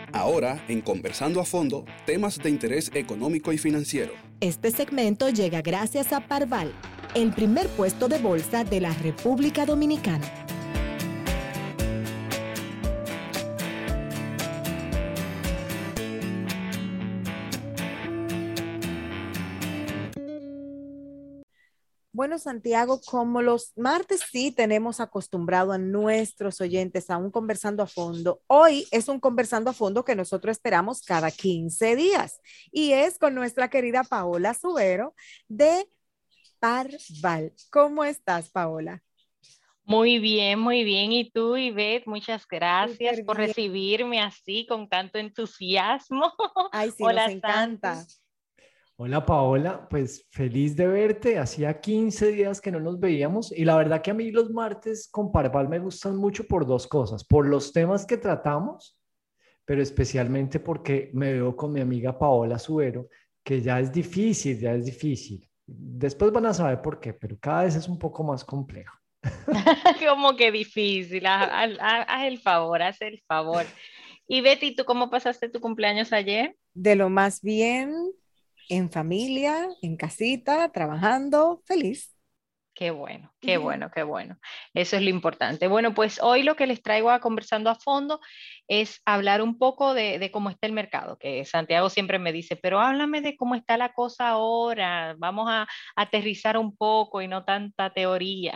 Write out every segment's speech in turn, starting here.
Ahora, en Conversando a Fondo, temas de interés económico y financiero. Este segmento llega gracias a Parval, el primer puesto de bolsa de la República Dominicana. Bueno, Santiago, como los martes sí tenemos acostumbrado a nuestros oyentes a un conversando a fondo, hoy es un conversando a fondo que nosotros esperamos cada 15 días y es con nuestra querida Paola Subero de Parval. ¿Cómo estás, Paola? Muy bien, muy bien. Y tú, Ivette, muchas gracias Súper por bien. recibirme así con tanto entusiasmo. Ay, sí, nos Hola, encanta. Santi. Hola Paola, pues feliz de verte. Hacía 15 días que no nos veíamos y la verdad que a mí los martes con Parval me gustan mucho por dos cosas, por los temas que tratamos, pero especialmente porque me veo con mi amiga Paola Subero, que ya es difícil, ya es difícil. Después van a saber por qué, pero cada vez es un poco más complejo. Como que difícil. Haz el favor, haz el favor. Y Betty, ¿tú cómo pasaste tu cumpleaños ayer? De lo más bien, en familia, en casita, trabajando, feliz. Qué bueno, qué bueno, qué bueno. Eso es lo importante. Bueno, pues hoy lo que les traigo a conversando a fondo es hablar un poco de cómo está el mercado, que Santiago siempre me dice, pero háblame de cómo está la cosa ahora, vamos a aterrizar un poco y no tanta teoría.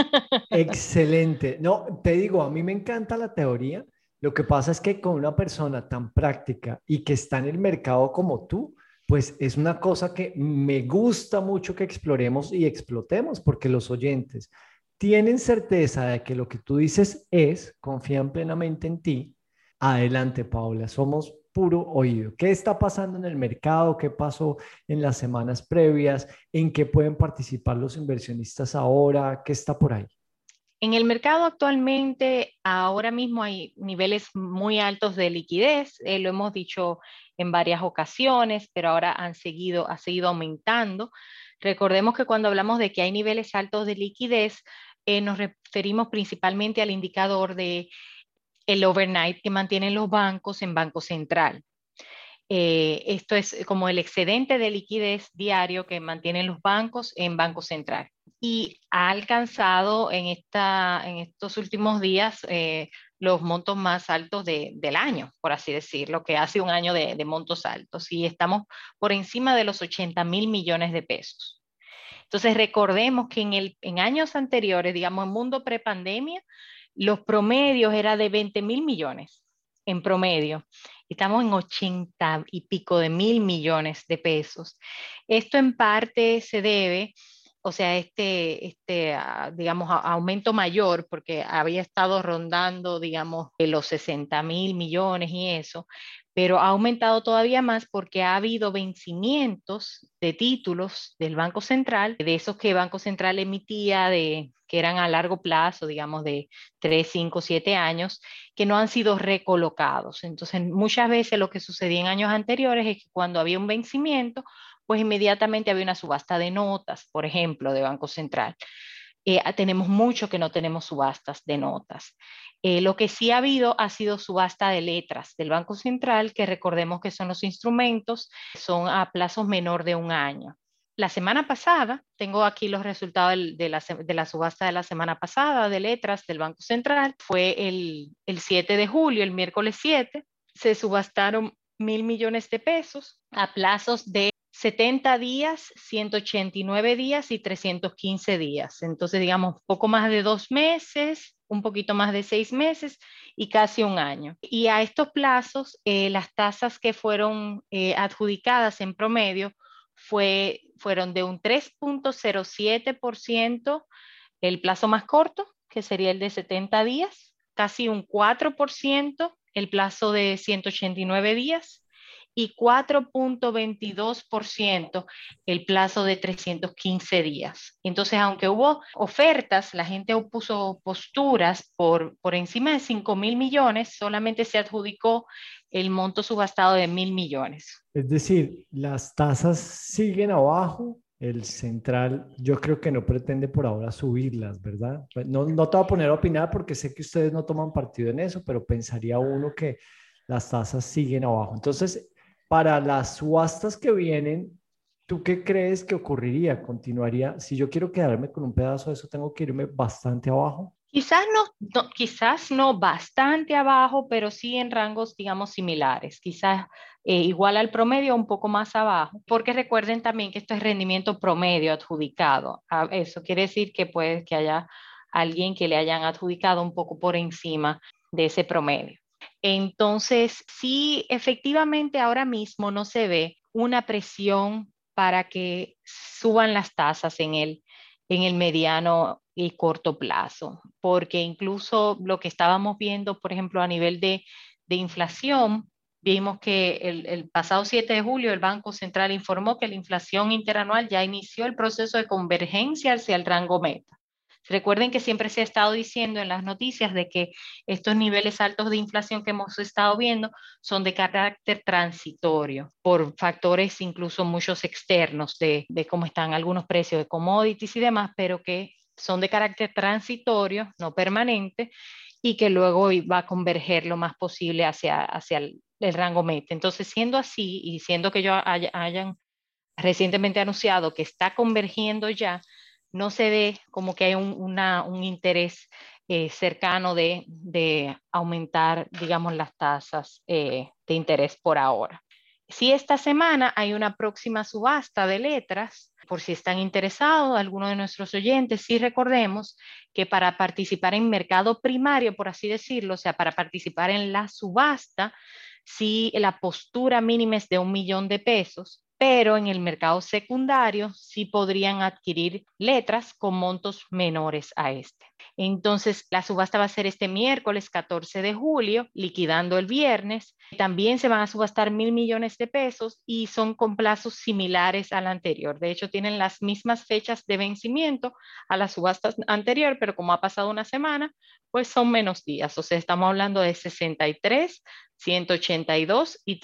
Excelente. No, te digo, a mí me encanta la teoría. Lo que pasa es que con una persona tan práctica y que está en el mercado como tú, pues es una cosa que me gusta mucho que exploremos y explotemos, porque los oyentes tienen certeza de que lo que tú dices es, confían plenamente en ti. Adelante, Paola, somos puro oído. ¿Qué está pasando en el mercado? ¿Qué pasó en las semanas previas? ¿En qué pueden participar los inversionistas ahora? ¿Qué está por ahí? En el mercado actualmente, ahora mismo hay niveles muy altos de liquidez, lo hemos dicho en varias ocasiones, pero ahora ha seguido aumentando. Recordemos que cuando hablamos de que hay niveles altos de liquidez, nos referimos principalmente al indicador de el overnight que mantienen los bancos en Banco Central. Esto es como el excedente de liquidez diario que mantienen los bancos en Banco Central. Y ha alcanzado en estos últimos días los montos más altos del año, por así decirlo, que hace un año de montos altos. Y estamos por encima de los 80.000 millones de pesos. Entonces, recordemos que en años anteriores, digamos, en mundo prepandemia, los promedios eran de 20.000 millones en promedio. Estamos en 80 y pico de mil millones de pesos. Esto en parte se debe, o sea, digamos, aumento mayor, porque había estado rondando, digamos, de los 60.000 millones y eso, pero ha aumentado todavía más porque ha habido vencimientos de títulos del Banco Central, de esos que el Banco Central emitía, que eran a largo plazo, digamos, de 3, 5, 7 años, que no han sido recolocados. Entonces, muchas veces lo que sucedía en años anteriores es que cuando había un vencimiento, pues inmediatamente había una subasta de notas, por ejemplo, de Banco Central. Tenemos mucho que no tenemos subastas de notas. Lo que sí ha habido ha sido subasta de letras del Banco Central, que recordemos que son los instrumentos, son a plazos menor de un año. La semana pasada, tengo aquí los resultados de la subasta de la semana pasada de letras del Banco Central, fue el 7 de julio, el miércoles 7, se subastaron 1.000 millones de pesos a plazos de 70 días, 189 días y 315 días. Entonces, digamos, poco más de 2 meses, un poquito más de 6 meses y casi un año. Y a estos plazos, las tasas que fueron adjudicadas en promedio fueron de un 3,07% el plazo más corto, que sería el de 70 días, casi un 4% el plazo de 189 días y 4,22% el plazo de 315 días. Entonces, aunque hubo ofertas, la gente puso posturas por encima de 5.000 millones, solamente se adjudicó el monto subastado de 1.000 millones. Es decir, las tasas siguen abajo. El central, yo creo que no pretende por ahora subirlas, ¿verdad? Pues no, no te voy a poner a opinar porque sé que ustedes no toman partido en eso, pero pensaría uno que las tasas siguen abajo. Entonces, para las subastas que vienen, ¿tú qué crees que ocurriría? ¿Continuaría? Si yo quiero quedarme con un pedazo de eso, tengo que irme bastante abajo. Quizás no bastante abajo, pero sí en rangos, digamos, similares. Quizás igual al promedio, un poco más abajo, porque recuerden también que esto es rendimiento promedio adjudicado. Eso quiere decir que puede que haya alguien que le hayan adjudicado un poco por encima de ese promedio. Entonces, sí, efectivamente ahora mismo no se ve una presión para que suban las tasas en el mediano y corto plazo, porque incluso lo que estábamos viendo, por ejemplo, a nivel de inflación, vimos que el pasado 7 de julio el Banco Central informó que la inflación interanual ya inició el proceso de convergencia hacia el rango meta. Recuerden que siempre se ha estado diciendo en las noticias de que estos niveles altos de inflación que hemos estado viendo son de carácter transitorio por factores incluso muchos externos de cómo están algunos precios de commodities y demás, pero que son de carácter transitorio, no permanente, y que luego va a converger lo más posible hacia el rango meta. Entonces, siendo así y siendo que hayan recientemente anunciado que está convergiendo ya, no se ve como que hay un interés cercano de aumentar, digamos, las tasas de interés por ahora. Si esta semana hay una próxima subasta de letras, por si están interesados, algunos de nuestros oyentes, sí recordemos que para participar en mercado primario, por así decirlo, o sea, para participar en la subasta, sí la postura mínima es de 1 millón de pesos, pero en el mercado secundario sí podrían adquirir letras con montos menores a este. Entonces, la subasta va a ser este miércoles 14 de julio, liquidando el viernes. También se van a subastar 1.000 millones de pesos y son con plazos similares al anterior. De hecho, tienen las mismas fechas de vencimiento a la subasta anterior, pero como ha pasado una semana, pues son menos días. O sea, estamos hablando de 63, 182 y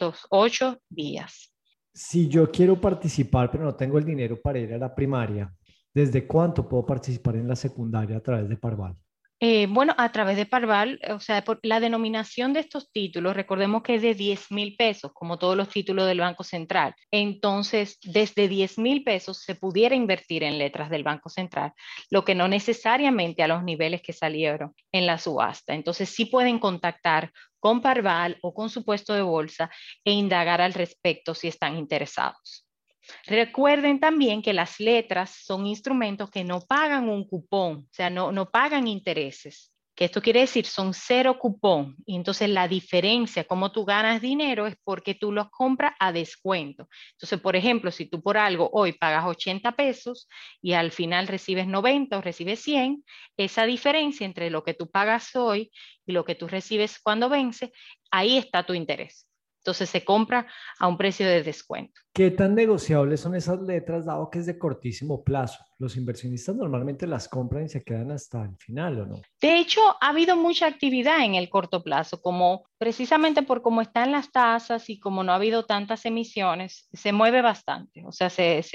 308 días. Si yo quiero participar, pero no tengo el dinero para ir a la primaria, ¿desde cuánto puedo participar en la secundaria a través de Parval? Bueno, a través de Parval, o sea, por la denominación de estos títulos, recordemos que es de 10.000 pesos, como todos los títulos del Banco Central. Entonces, desde 10.000 pesos se pudiera invertir en letras del Banco Central, lo que no necesariamente a los niveles que salieron en la subasta. Entonces, sí pueden contactar con Parval o con su puesto de bolsa e indagar al respecto si están interesados. Recuerden también que las letras son instrumentos que no pagan un cupón, o sea, no pagan intereses. Que esto quiere decir son cero cupón. Y entonces la diferencia, cómo tú ganas dinero, es porque tú los compras a descuento. Entonces, por ejemplo, si tú por algo hoy pagas 80 pesos y al final recibes 90 o recibes 100, esa diferencia entre lo que tú pagas hoy y lo que tú recibes cuando vence, ahí está tu interés. Entonces se compra a un precio de descuento. ¿Qué tan negociables son esas letras, dado que es de cortísimo plazo? Los inversionistas normalmente las compran y se quedan hasta el final, ¿o no? De hecho, ha habido mucha actividad en el corto plazo, como precisamente por cómo están las tasas y como no ha habido tantas emisiones, se mueve bastante. O sea,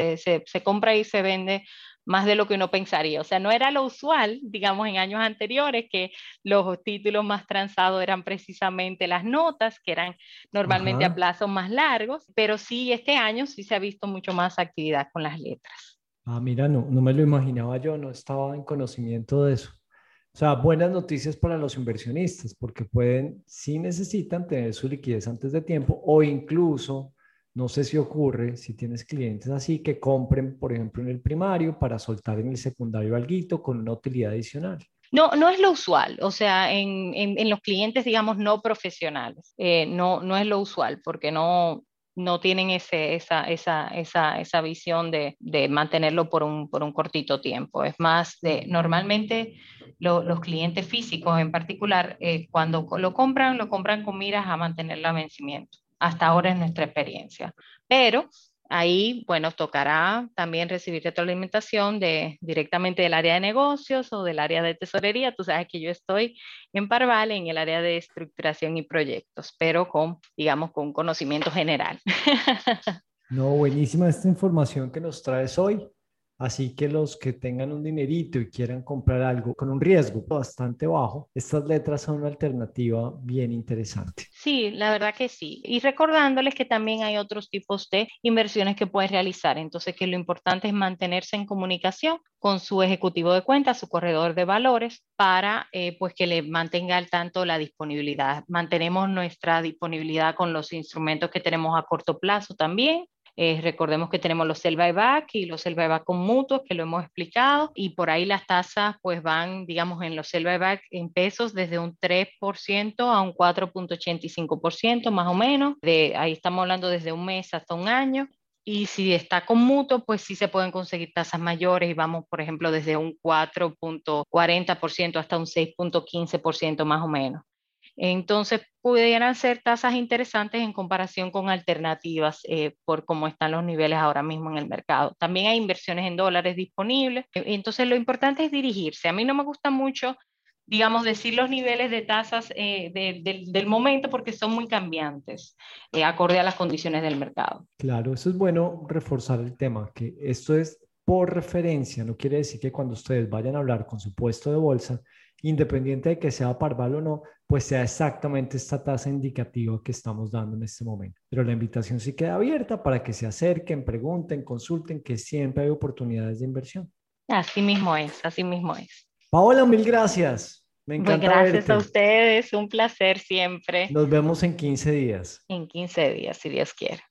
se compra y se vende más de lo que uno pensaría. O sea, no era lo usual, digamos, en años anteriores, que los títulos más transados eran precisamente las notas, que eran normalmente a Ajá. plazos más largos, pero sí, este año sí se ha visto mucho más actividad con las letras. Ah, mira, no me lo imaginaba yo, no estaba en conocimiento de eso. O sea, buenas noticias para los inversionistas, porque pueden, si necesitan, tener su liquidez antes de tiempo o incluso, no sé si ocurre, si tienes clientes así, que compren, por ejemplo, en el primario para soltar en el secundario alguito con una utilidad adicional. No es lo usual, o sea, en los clientes, digamos, no profesionales, no es lo usual porque no tienen esa visión de mantenerlo por un cortito tiempo. Es más normalmente los clientes físicos en particular, cuando lo compran con miras a mantener el vencimiento. Hasta ahora es nuestra experiencia. Pero ahí, bueno, tocará también recibir retroalimentación directamente del área de negocios o del área de tesorería. Tú sabes que yo estoy en Parval en el área de estructuración y proyectos, pero digamos, con conocimiento general. No, buenísima esta información que nos traes hoy. Así que los que tengan un dinerito y quieran comprar algo con un riesgo bastante bajo, estas letras son una alternativa bien interesante. Sí, la verdad que sí. Y recordándoles que también hay otros tipos de inversiones que pueden realizar. Entonces, que lo importante es mantenerse en comunicación con su ejecutivo de cuentas, su corredor de valores, para pues que le mantenga al tanto la disponibilidad. Mantenemos nuestra disponibilidad con los instrumentos que tenemos a corto plazo también. Recordemos que tenemos los sell buyback y los sell buyback con mutuos, que lo hemos explicado, y por ahí las tasas pues van, digamos, en los sell buyback en pesos desde un 3% a un 4,85% más o menos. Ahí estamos hablando desde un mes hasta un año. Y si está con mutuo, pues sí se pueden conseguir tasas mayores y vamos, por ejemplo, desde un 4,40% hasta un 6,15% más o menos. Entonces, pudieran ser tasas interesantes en comparación con alternativas por cómo están los niveles ahora mismo en el mercado. También hay inversiones en dólares disponibles. Entonces, lo importante es dirigirse. A mí no me gusta mucho, digamos, decir los niveles de tasas del momento porque son muy cambiantes, acorde a las condiciones del mercado. Claro, eso es bueno reforzar el tema, que esto es por referencia, no quiere decir que cuando ustedes vayan a hablar con su puesto de bolsa, independiente de que sea Parval o no, pues sea exactamente esta tasa indicativa que estamos dando en este momento. Pero la invitación sí queda abierta para que se acerquen, pregunten, consulten, que siempre hay oportunidades de inversión. Así mismo es, así mismo es. Paola, mil gracias. Me Pues encanta gracias a verte. ustedes, un placer siempre. Nos vemos en 15 días. En 15 días, si Dios quiere.